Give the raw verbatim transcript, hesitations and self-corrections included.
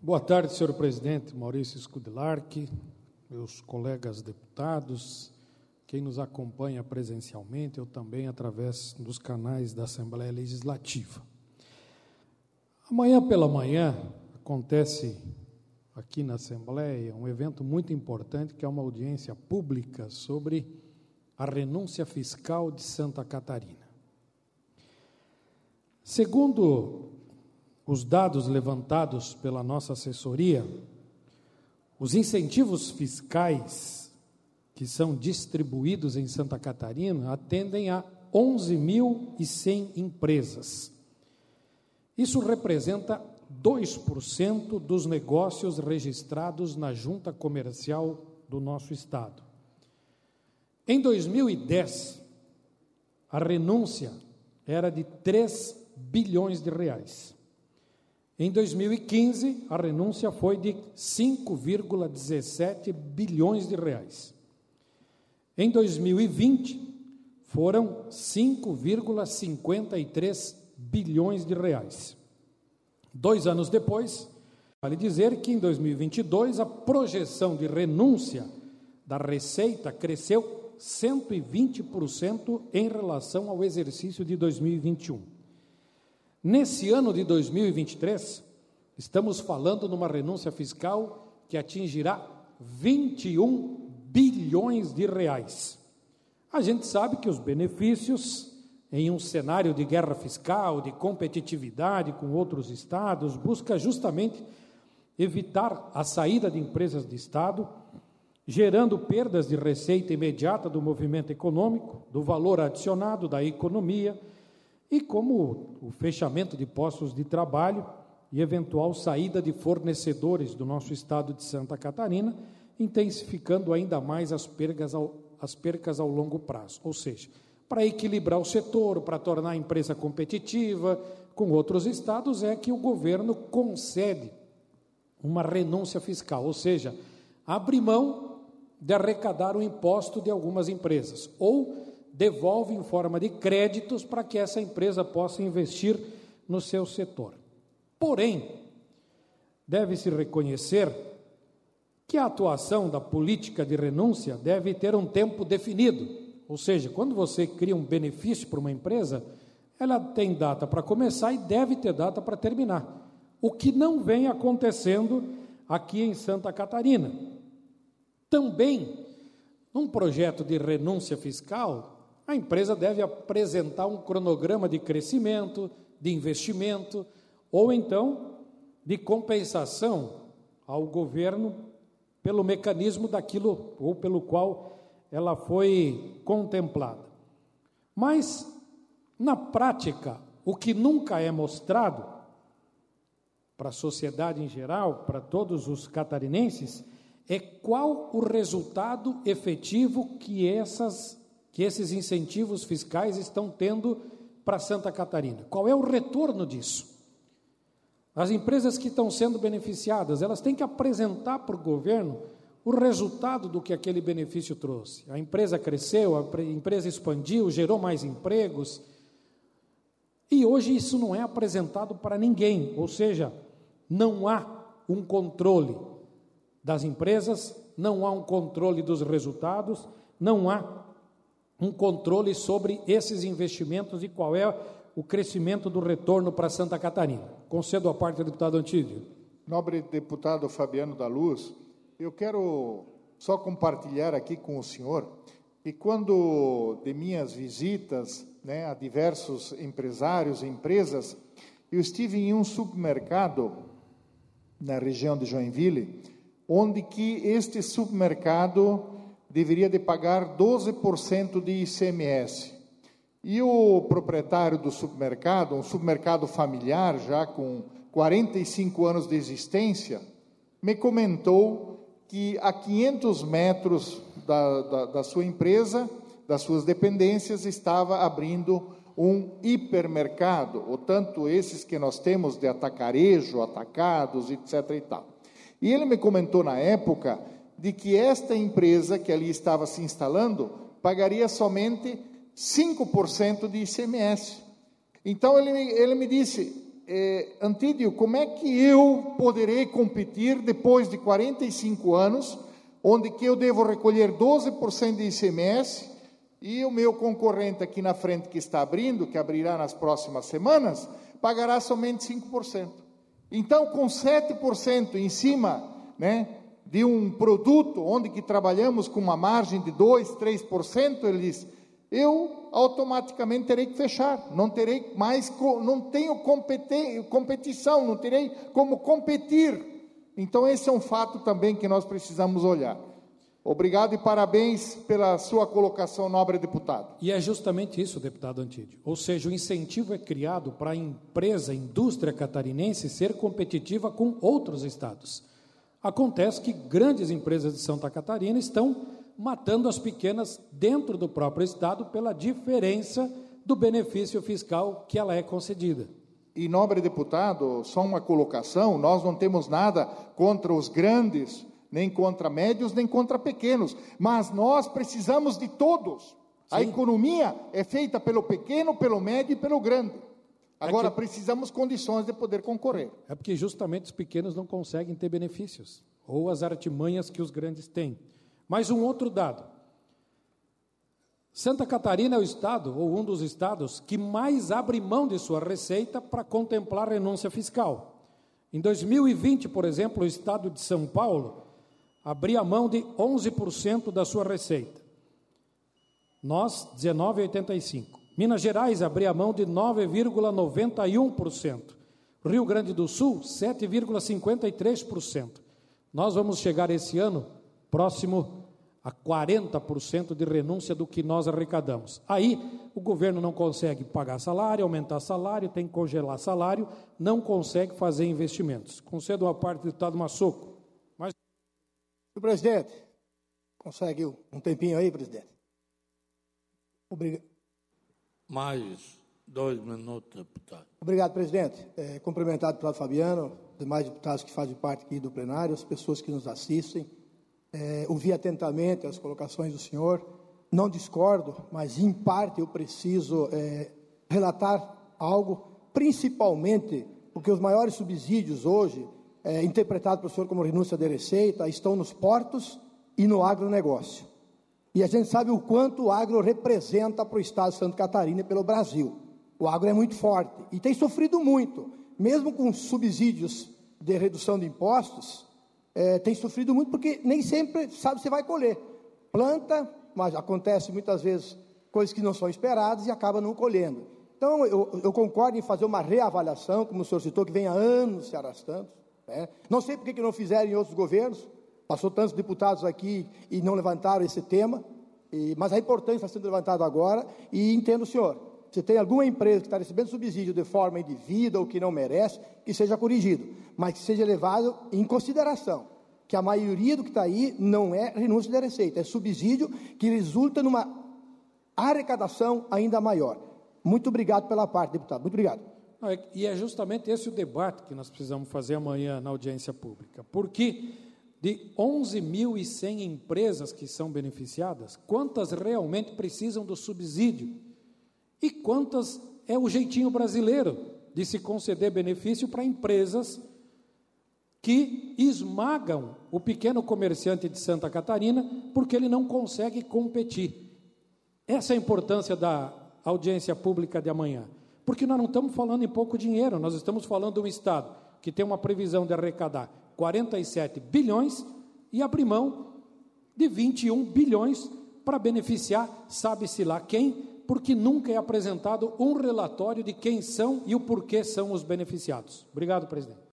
Boa tarde, senhor presidente Maurício Scudelarque, meus colegas deputados, quem nos acompanha presencialmente, eu também através dos canais da Assembleia Legislativa. Amanhã pela manhã acontece aqui na Assembleia um evento muito importante, que é uma audiência pública sobre a renúncia fiscal de Santa Catarina. Segundo os dados levantados pela nossa assessoria, os incentivos fiscais que são distribuídos em Santa Catarina atendem a onze mil e cem empresas. Isso representa dois por cento dos negócios registrados na Junta Comercial do nosso estado. Em dois mil e dez, a renúncia era de três bilhões de reais. Em dois mil e quinze, a renúncia foi de cinco vírgula dezessete bilhões de reais. Em dois mil e vinte, foram cinco vírgula cinquenta e três bilhões de reais. Dois anos depois, vale dizer que em dois mil e vinte e dois, a projeção de renúncia da Receita cresceu cento e vinte por cento em relação ao exercício de dois mil e vinte e um. Nesse ano de dois mil e vinte e três, estamos falando numa renúncia fiscal que atingirá vinte e um bilhões de reais. A gente sabe que os benefícios, em um cenário de guerra fiscal, de competitividade com outros estados, busca justamente evitar a saída de empresas de estado, gerando perdas de receita imediata do movimento econômico, do valor adicionado da economia, e como o fechamento de postos de trabalho e eventual saída de fornecedores do nosso estado de Santa Catarina, intensificando ainda mais as percas ao, as percas ao longo prazo. Ou seja, para equilibrar o setor, para tornar a empresa competitiva com outros estados, é que o governo concede uma renúncia fiscal, ou seja, abre mão de arrecadar o imposto de algumas empresas, ou devolve em forma de créditos para que essa empresa possa investir no seu setor. Porém, deve-se reconhecer que a atuação da política de renúncia deve ter um tempo definido, ou seja, quando você cria um benefício para uma empresa, ela tem data para começar e deve ter data para terminar, o que não vem acontecendo aqui em Santa Catarina. Também, num projeto de renúncia fiscal, a empresa deve apresentar um cronograma de crescimento, de investimento, ou então de compensação ao governo pelo mecanismo daquilo ou pelo qual ela foi contemplada. Mas, na prática, o que nunca é mostrado para a sociedade em geral, para todos os catarinenses, é qual o resultado efetivo que essas que esses incentivos fiscais estão tendo para Santa Catarina. Qual é o retorno disso? As empresas que estão sendo beneficiadas, elas têm que apresentar para o governo o resultado do que aquele benefício trouxe. A empresa cresceu, a empresa expandiu, gerou mais empregos, e hoje isso não é apresentado para ninguém, ou seja, não há um controle das empresas, não há um controle dos resultados, não há um controle sobre esses investimentos e qual é o crescimento do retorno para Santa Catarina. Concedo a parte do deputado Antídio. Nobre deputado Fabiano da Luz, eu quero só compartilhar aqui com o senhor que quando de minhas visitas, né, a diversos empresários e empresas, eu estive em um supermercado na região de Joinville, onde que este supermercado deveria de pagar doze por cento de I C M S. E o proprietário do supermercado, um supermercado familiar, já com quarenta e cinco anos de existência, me comentou que a quinhentos metros da, da, da sua empresa, das suas dependências, estava abrindo um hipermercado, ou tanto esses que nós temos de atacarejo, atacados, etc e tal. E ele me comentou na época de que esta empresa que ali estava se instalando pagaria somente cinco por cento de I C M S. Então ele, ele me disse, é, Antídio, como é que eu poderei competir depois de quarenta e cinco anos, onde que eu devo recolher doze por cento de I C M S, e o meu concorrente aqui na frente que está abrindo, que abrirá nas próximas semanas, pagará somente cinco por cento. Então, com sete por cento em cima, né, de um produto onde que trabalhamos com uma margem de dois, três por cento, ele diz, eu automaticamente terei que fechar, não terei mais, não tenho competição, não terei como competir. Então, esse é um fato também que nós precisamos olhar. Obrigado e parabéns pela sua colocação, nobre deputado. E é justamente isso, deputado Antídio. Ou seja, o incentivo é criado para a empresa, a indústria catarinense ser competitiva com outros estados. Acontece que grandes empresas de Santa Catarina estão matando as pequenas dentro do próprio estado pela diferença do benefício fiscal que ela é concedida. E, nobre deputado, só uma colocação, nós não temos nada contra os grandes, nem contra médios, nem contra pequenos, mas nós precisamos de todos. Sim. A economia é feita pelo pequeno, pelo médio e pelo grande. Agora, é que... precisamos condições de poder concorrer. É porque justamente os pequenos não conseguem ter benefícios, ou as artimanhas que os grandes têm. Mas um outro dado. Santa Catarina é o estado, ou um dos estados, que mais abre mão de sua receita para contemplar renúncia fiscal. Em dois mil e vinte, por exemplo, o estado de São Paulo abria mão de onze por cento da sua receita. Nós, dezenove vírgula oitenta e cinco por cento. Minas Gerais abria mão de nove vírgula noventa e um por cento. Rio Grande do Sul, sete vírgula cinquenta e três por cento. Nós vamos chegar esse ano próximo a quarenta por cento de renúncia do que nós arrecadamos. Aí, o governo não consegue pagar salário, aumentar salário, tem que congelar salário, não consegue fazer investimentos. Concedo uma parte do deputado Massoco. Mas... Senhor presidente, consegue um tempinho aí, presidente? Obrigado. Mais dois minutos, deputado. Obrigado, presidente. É, cumprimentar o deputado Fabiano, demais deputados que fazem parte aqui do plenário, as pessoas que nos assistem. É, ouvi atentamente as colocações do senhor. Não discordo, mas em parte eu preciso é, relatar algo, principalmente porque os maiores subsídios hoje, é, interpretados pelo senhor como renúncia de receita, estão nos portos e no agronegócio. E a gente sabe o quanto o agro representa para o estado de Santa Catarina e pelo Brasil. O agro é muito forte e tem sofrido muito, mesmo com subsídios de redução de impostos, é, tem sofrido muito porque nem sempre sabe se vai colher. Planta, mas acontece muitas vezes coisas que não são esperadas e acaba não colhendo. Então, eu, eu concordo em fazer uma reavaliação, como o senhor citou, que vem há anos se arrastando. Né? Não sei por que não fizeram em outros governos. Passou tantos deputados aqui e não levantaram esse tema, e, mas a importância está sendo levantada agora, e entendo, senhor, se tem alguma empresa que está recebendo subsídio de forma indevida ou que não merece, que seja corrigido, mas que seja levado em consideração, que a maioria do que está aí não é renúncia de receita, é subsídio que resulta numa arrecadação ainda maior. Muito obrigado pela parte, deputado, muito obrigado. E é justamente esse o debate que nós precisamos fazer amanhã na audiência pública, porque... de onze mil e cem empresas que são beneficiadas, quantas realmente precisam do subsídio? E quantas é o jeitinho brasileiro de se conceder benefício para empresas que esmagam o pequeno comerciante de Santa Catarina porque ele não consegue competir? Essa é a importância da audiência pública de amanhã, porque nós não estamos falando em pouco dinheiro, nós estamos falando de um estado que tem uma previsão de arrecadar quarenta e sete bilhões e abrir mão de vinte e um bilhões para beneficiar, sabe-se lá quem, porque nunca é apresentado um relatório de quem são e o porquê são os beneficiados. Obrigado, presidente.